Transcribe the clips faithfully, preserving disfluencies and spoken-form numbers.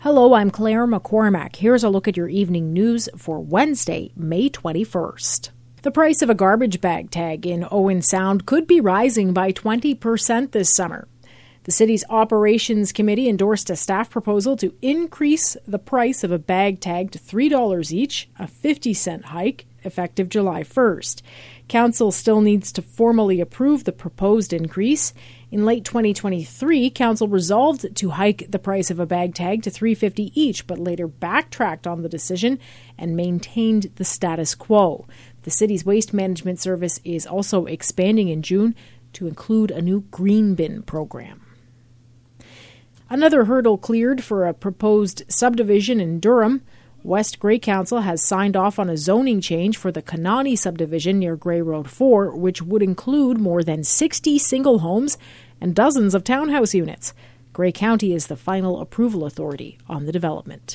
Hello, I'm Claire McCormack. Here's a look at your evening news for Wednesday, May twenty-first. The price of a garbage bag tag in Owen Sound could be rising by twenty percent this summer. The city's operations committee endorsed a staff proposal to increase the price of a bag tag to three dollars each, a fifty cent hike, effective July first. Council still needs to formally approve the proposed increase. In late twenty twenty-three, Council resolved to hike the price of a bag tag to three dollars and fifty cents each, but later backtracked on the decision and maintained the status quo. The city's waste management service is also expanding in June to include a new green bin program. Another hurdle cleared for a proposed subdivision in Durham. West Grey Council has signed off on a zoning change for the Kanani subdivision near Grey Road four, which would include more than sixty single homes and dozens of townhouse units. Grey County is the final approval authority on the development.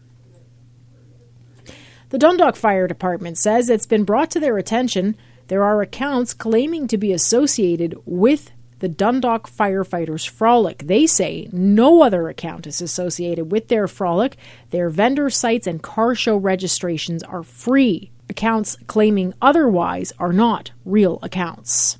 The Dundalk Fire Department says it's been brought to their attention there are accounts claiming to be associated with the Dundalk Firefighters Frolic. They say no other account is associated with their frolic. Their vendor sites and car show registrations are free. Accounts claiming otherwise are not real accounts.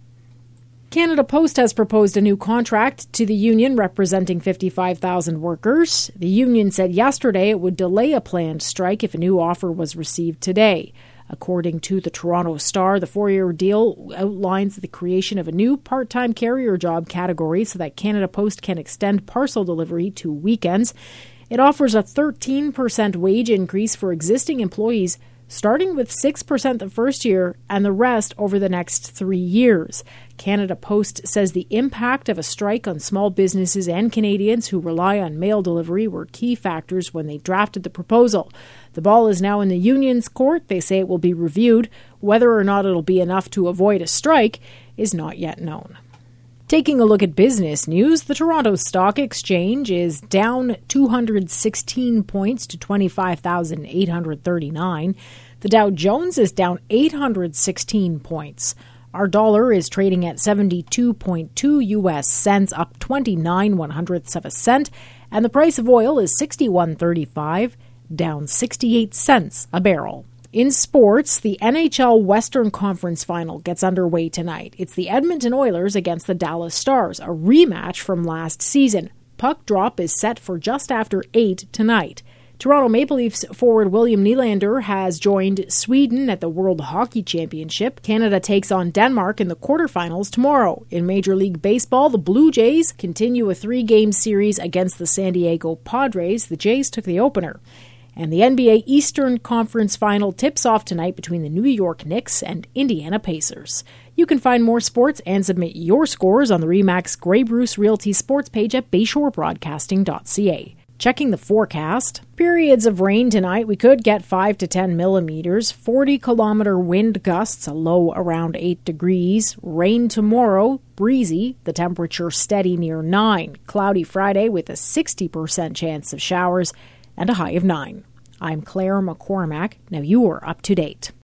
Canada Post has proposed a new contract to the union representing fifty-five thousand workers. The union said yesterday it would delay a planned strike if a new offer was received today. According to the Toronto Star, the four-year deal outlines the creation of a new part-time carrier job category so that Canada Post can extend parcel delivery to weekends. It offers a thirteen percent wage increase for existing employees, starting with six percent the first year and the rest over the next three years. Canada Post says the impact of a strike on small businesses and Canadians who rely on mail delivery were key factors when they drafted the proposal. The ball is now in the union's court. They say it will be reviewed. Whether or not it'll be enough to avoid a strike is not yet known. Taking a look at business news, the Toronto Stock Exchange is down two hundred sixteen points to twenty-five thousand eight hundred thirty-nine. The Dow Jones is down eight hundred sixteen points. Our dollar is trading at seventy-two point two U S cents, up twenty-nine one hundredths of a cent, and the price of oil is sixty-one thirty-five, down sixty-eight cents a barrel. In sports, the N H L Western Conference Final gets underway tonight. It's the Edmonton Oilers against the Dallas Stars, a rematch from last season. Puck drop is set for just after eight tonight. Toronto Maple Leafs forward William Nylander has joined Sweden at the World Hockey Championship. Canada takes on Denmark in the quarterfinals tomorrow. In Major League Baseball, the Blue Jays continue a three-game series against the San Diego Padres. The Jays took the opener. And the N B A Eastern Conference Final tips off tonight between the New York Knicks and Indiana Pacers. You can find more sports and submit your scores on the RE/MAX Grey Bruce Realty sports page at bayshore broadcasting dot c a. Checking the forecast. Periods of rain tonight. We could get five to ten millimeters. forty kilometer wind gusts, a low around eight degrees. Rain tomorrow, breezy. The temperature steady near nine. Cloudy Friday with a sixty percent chance of showers and a high of nine. I'm Claire McCormack. Now you are up to date.